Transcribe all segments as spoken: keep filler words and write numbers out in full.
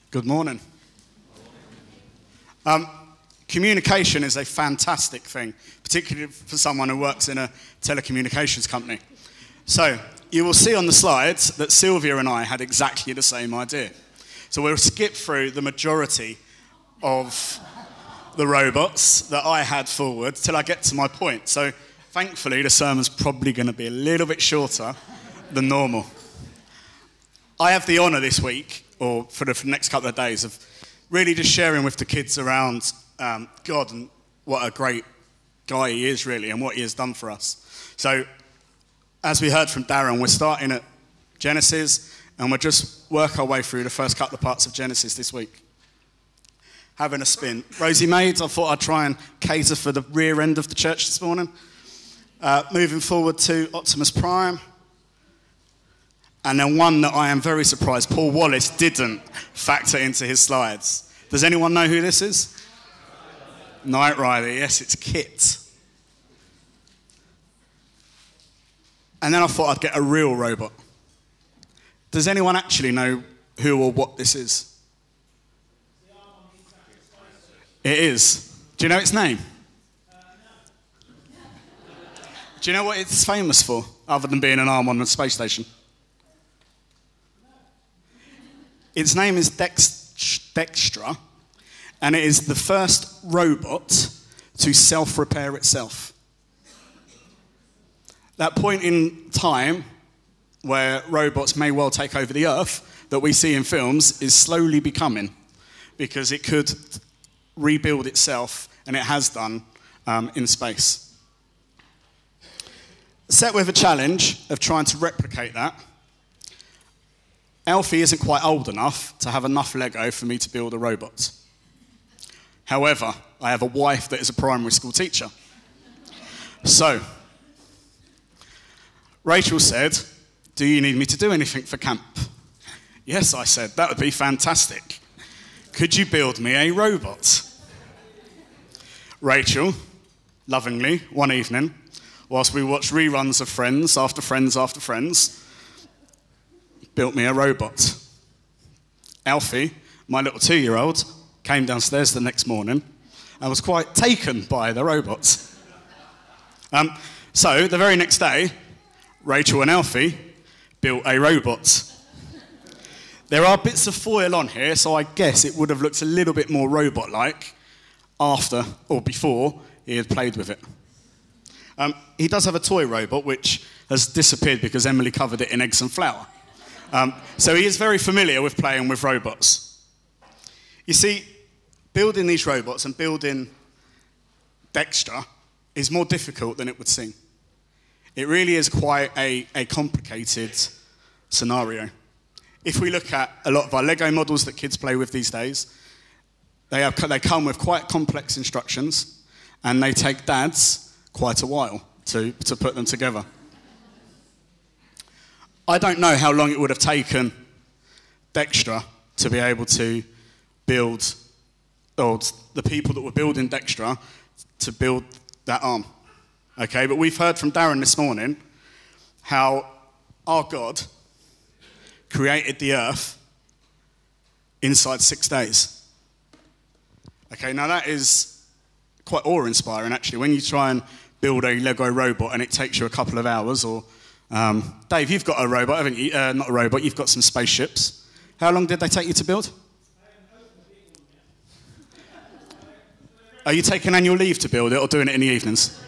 Good morning. Um, communication is a fantastic thing, particularly for someone who works in a telecommunications company. So, you will see on the slides that Sylvia and I had exactly the same idea. So we'll skip through the majority of the robots that I had forward till I get to my point. So, thankfully, the sermon's probably going to be a little bit shorter than normal. I have the honour this week, or for the next couple of days, of really just sharing with the kids around um, God and what a great guy he is, really, and what he has done for us. So, as we heard from Darren, we're starting at Genesis, and we'll just work our way through the first couple of parts of Genesis this week. Having a spin. Rosie Maids, I thought I'd try and cater for the rear end of the church this morning. Uh, moving forward to Optimus Prime. And then one that I am very surprised Paul Wallace didn't factor into his slides. Does anyone know who this is? Knight Rider, yes, it's Kit. And then I thought I'd get a real robot. Does anyone actually know who or what this is? It is. Do you know its name? Do you know what it's famous for, other than being an arm on the space station? Its name is Dex- Dextra, and it is the first robot to self-repair itself. That point in time where robots may well take over the earth that we see in films is slowly becoming, because it could rebuild itself, and it has done um, in space. Set with a challenge of trying to replicate that, Alfie isn't quite old enough to have enough Lego for me to build a robot. However, I have a wife that is a primary school teacher. So, Rachel said, "Do you need me to do anything for camp?" Yes, I said, that would be fantastic. Could you build me a robot? Rachel, lovingly, one evening, whilst we watched reruns of Friends after Friends after Friends, built me a robot. Alfie, my little two-year-old, came downstairs the next morning and was quite taken by the robot. Um, so, the very next day, Rachel and Alfie built a robot. There are bits of foil on here, so I guess it would have looked a little bit more robot-like after or before he had played with it. Um, he does have a toy robot, which has disappeared because Emily covered it in eggs and flour. Um, so he is very familiar with playing with robots. You see, building these robots and building Dextra is more difficult than it would seem. It really is quite a, a complicated scenario. If we look at a lot of our Lego models that kids play with these days, they, have, they come with quite complex instructions, and they take dads quite a while to, to put them together. I don't know how long it would have taken Dextra to be able to build, or the people that were building Dextra to build that arm. Okay, but we've heard from Darren this morning how our God created the earth inside six days. Okay, now that is quite awe-inspiring, actually. When you try and build a Lego robot and it takes you a couple of hours, or um, Dave, you've got a robot, haven't you? Uh, not a robot, you've got some spaceships. How long did they take you to build? Are you taking annual leave to build it, or doing it in the evenings?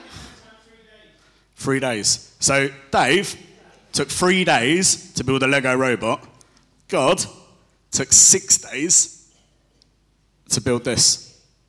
Three days. So Dave took three days to build a Lego robot. God took six days to build this.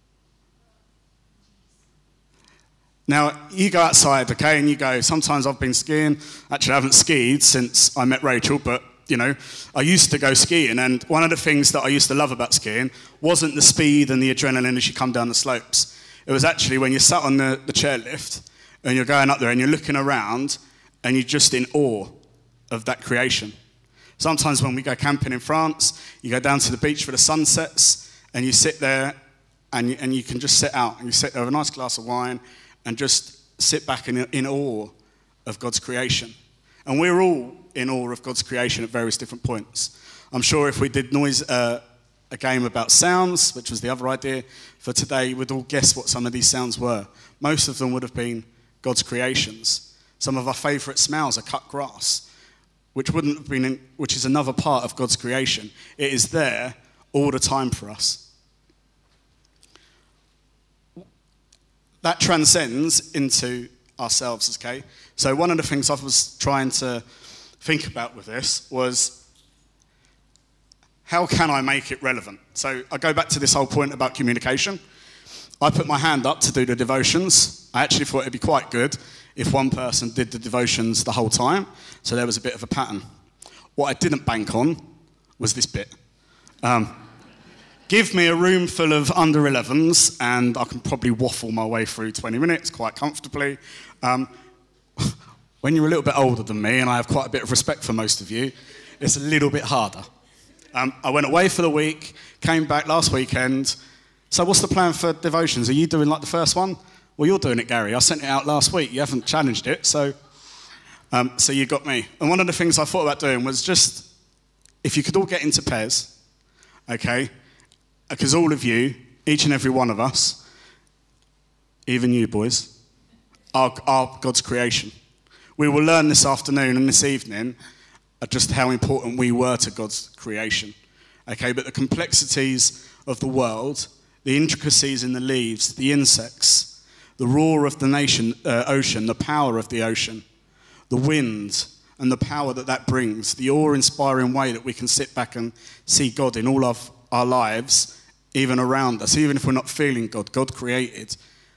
Now, you go outside, okay, and you go, sometimes I've been skiing. Actually, I haven't skied since I met Rachel, but, you know, I used to go skiing, and one of the things that I used to love about skiing wasn't the speed and the adrenaline as you come down the slopes. It was actually when you sat on the, the chairlift, and you're going up there, and you're looking around, and you're just in awe of that creation. Sometimes when we go camping in France, you go down to the beach for the sunsets, and you sit there, and you, and you can just sit out, and you sit there with a nice glass of wine, and just sit back in, in awe of God's creation. And we're all in awe of God's creation at various different points. I'm sure if we did noise, uh, a game about sounds, which was the other idea for today. We'd all guess what some of these sounds were. Most of them would have been God's creations. Some of our favourite smells are cut grass, which wouldn't have been, in, which is another part of God's creation. It is there all the time for us. That transcends into ourselves, okay? So one of the things I was trying to think about with this was, how can I make it relevant? So I go back to this whole point about communication. I put my hand up to do the devotions. I actually thought it'd be quite good if one person did the devotions the whole time, so there was a bit of a pattern. What I didn't bank on was this bit. Um, give me a room full of under elevens, and I can probably waffle my way through twenty minutes quite comfortably. Um, when you're a little bit older than me, and I have quite a bit of respect for most of you, it's a little bit harder. Um, I went away for the week, came back last weekend. So what's the plan for devotions? Are you doing like the first one? Well, you're doing it, Gary. I sent it out last week. You haven't challenged it, so um, so you got me. And one of the things I thought about doing was just, if you could all get into pairs, okay? Because all of you, each and every one of us, even you boys, are, are God's creation. We will learn this afternoon and this evening just how important we were to God's creation. Okay, but the complexities of the world, the intricacies in the leaves, the insects, the roar of the nation, uh, ocean, the power of the ocean, the wind and the power that that brings, the awe-inspiring way that we can sit back and see God in all of our lives, even around us, even if we're not feeling God. God created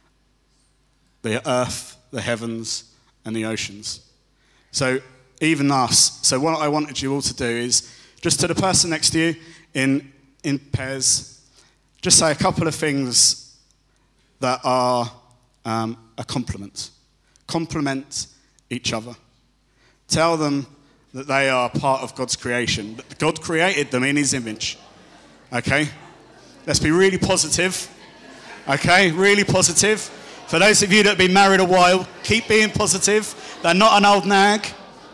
the earth, the heavens, and the oceans. So even us. So what I wanted you all to do is, just to the person next to you in, in pairs, just say a couple of things that are um, a compliment. Compliment each other. Tell them that they are part of God's creation, that God created them in his image. Okay? Let's be really positive. Okay? Really positive. For those of you that have been married a while, keep being positive. They're not an old nag.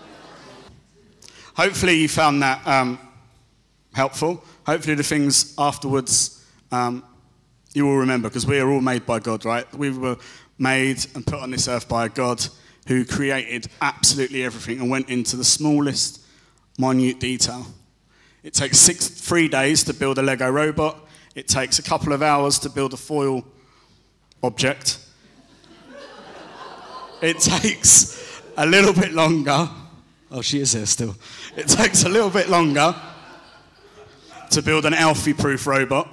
Hopefully you found that um, helpful. Hopefully the things afterwards um, you will remember, because we are all made by God, right? We were made and put on this earth by a God who created absolutely everything and went into the smallest, minute detail. It takes six, three days to build a Lego robot. It takes a couple of hours to build a foil object. It takes a little bit longer. Oh, she is here still. It takes a little bit longer to build an Alfie-proof robot.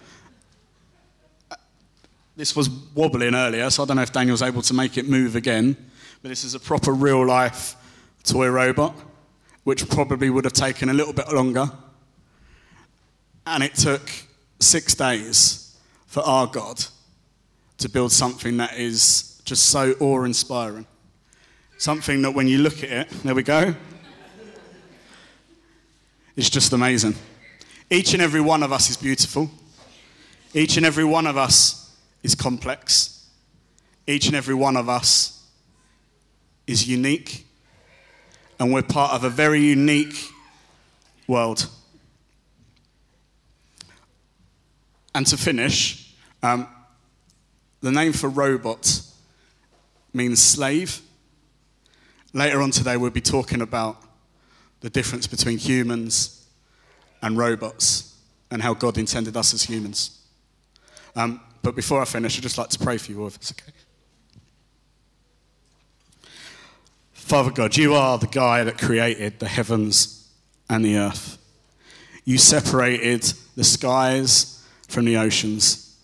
This was wobbling earlier, so I don't know if Daniel's able to make it move again. But this is a proper real-life toy robot, which probably would have taken a little bit longer. And it took six days for our God to build something that is just so awe-inspiring. Something that when you look at it, there we go, it's just amazing. Each and every one of us is beautiful. Each and every one of us is complex. Each and every one of us is unique. And we're part of a very unique world. And to finish, um, the name for robot means slave. Later on today, we'll be talking about the difference between humans and robots and how God intended us as humans. Um, but before I finish, I'd just like to pray for you all, if it's okay. Father God, you are the guy that created the heavens and the earth. You separated the skies from the oceans.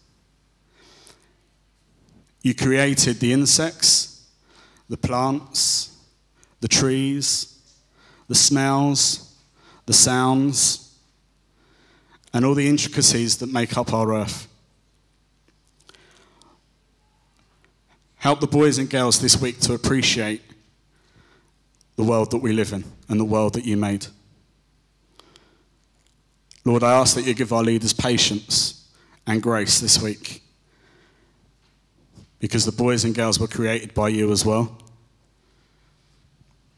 You created the insects, the plants, the trees, the smells, the sounds, and all the intricacies that make up our earth. Help the boys and girls this week to appreciate the world that we live in and the world that you made. Lord, I ask that you give our leaders patience and grace this week, because the boys and girls were created by you as well.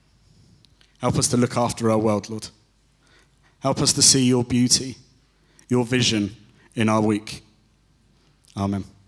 Help us to look after our world, Lord. Help us to see your beauty, your vision in our week. Amen.